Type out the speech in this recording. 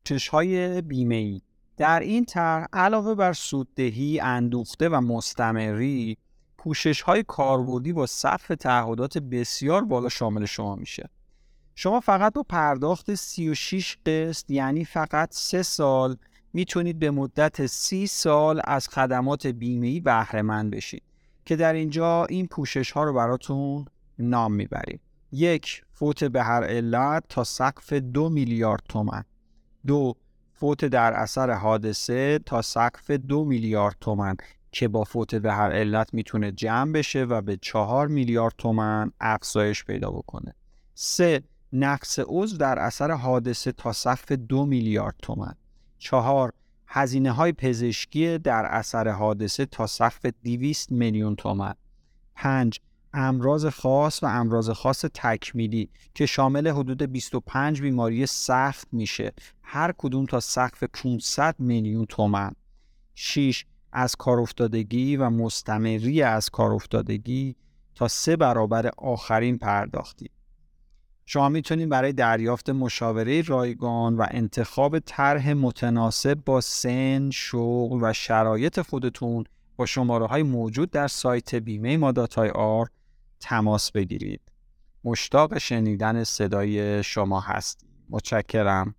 پوشش‌های بیمه‌ای. در این طرح علاوه بر سوددهی اندوخته و مستمری، پوشش‌های کاربردی با سقف تعهدات بسیار بالا شامل شما میشه. شما فقط با پرداخت 36 قسط، یعنی فقط 3 سال، میتونید به مدت 30 سال از خدمات بیمه‌ای بهره مند بشید که در اینجا این پوشش‌ها رو براتون نام میبریم. 1. فوت به هر علت تا سقف 2 میلیارد تومان. 2. فوت در اثر حادثه تا سقف 2 میلیارد تومان که با فوت به هر علت میتونه جمع بشه و به 4 میلیارد تومان افزایش پیدا بکنه. 3. نقص عضو در اثر حادثه تا سقف 2 میلیارد تومان. 4. هزینه‌های پزشکی در اثر حادثه تا سقف 200 میلیون تومان. 5. امراض خاص و امراض خاص تکمیلی که شامل حدود 25 بیماری سخت میشه، هر کدوم تا سقف 500 میلیون تومان. 6. از کارافتادگی و مستمری از کارافتادگی تا 3 برابر آخرین پرداختی. شما میتونید برای دریافت مشاوره رایگان و انتخاب طرح متناسب با سن، شغل و شرایط خودتون با شماره‌های موجود در سایت بیمه ما.ir تماس بگیرید. مشتاق شنیدن صدای شما هستیم. متشکرم.